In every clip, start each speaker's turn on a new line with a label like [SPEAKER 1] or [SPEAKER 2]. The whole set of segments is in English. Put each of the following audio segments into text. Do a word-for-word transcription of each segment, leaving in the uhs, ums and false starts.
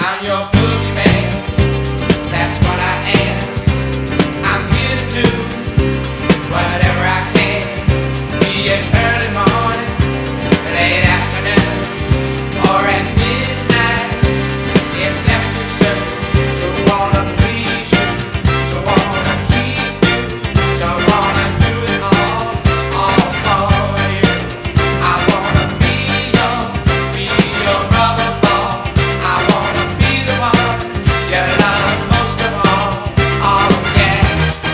[SPEAKER 1] I'm your boogeyman, that's what I am. I'm here to do whatever I can, be it early morning, late afternoon, or at midnight. It's never too soon to wanna please you, to wanna keep you, to wanna do it all, all for you. I wanna be your, be your rubber ball. I wanna be the one you love most of all. Oh yeah.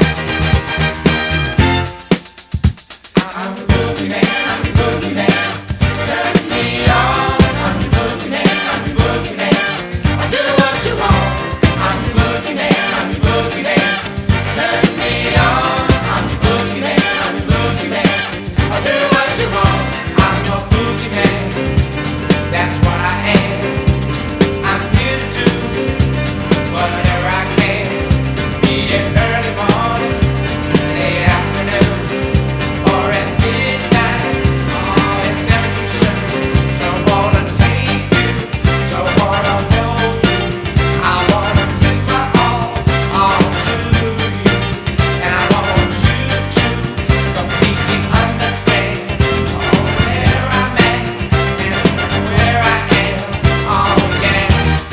[SPEAKER 1] I'm the boogeyman, I'm the boogeyman. Turn me on. I'm the boogeyman, I'm the boogeyman. I do what you want. I'm the boogeyman, I'm the boogeyman. Turn me on. I'm the boogeyman, I'm the boogeyman. I do what you want. I'm your boogeyman. That's what I am. I'm here to do whatever I can. Be it early morning, late afternoon, or at midnight. Oh, it's never too soon to wanna take you, to wanna hold you. I wanna give my all, all to you, and I want you to completely understand where I'm at and where I am. Oh yeah.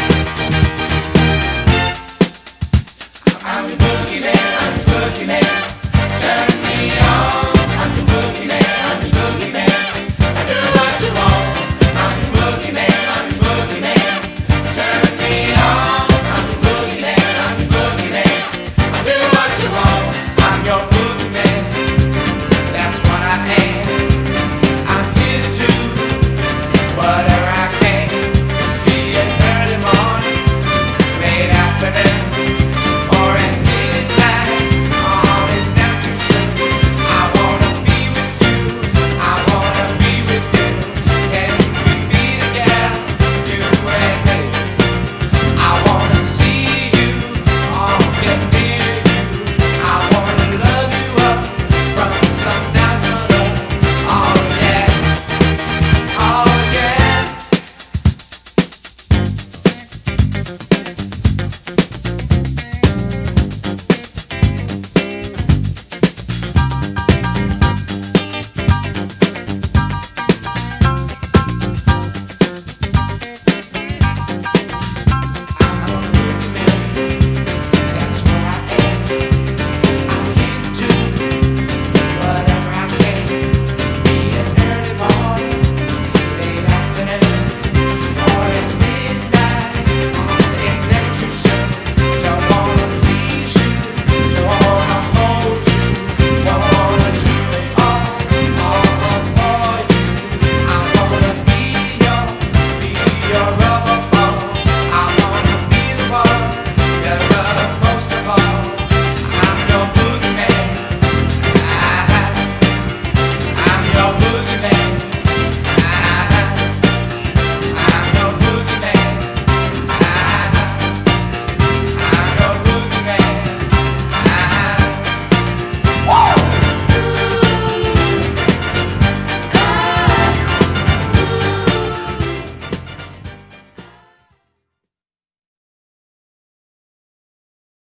[SPEAKER 1] I'm the boogeyman, I'm the boogeyman. Turn me on. I'm the boogeyman, I'm the boogeyman. I do what you want. I'm the boogeyman, I'm the boogeyman. Turn me on. I'm the boogeyman, I'm the boogeyman. I do what you want. I'm your boogeyman. That's what I am. I'm here to do whatever I can. Be it early morning, late afternoon, or at midnight. Oh, it's never too soon. I wanna be with you. I wanna be with you. Can we be together, you and me? I wanna see you, oh, get near you. I wanna love you up from sundown to sun. Oh yeah, oh yeah.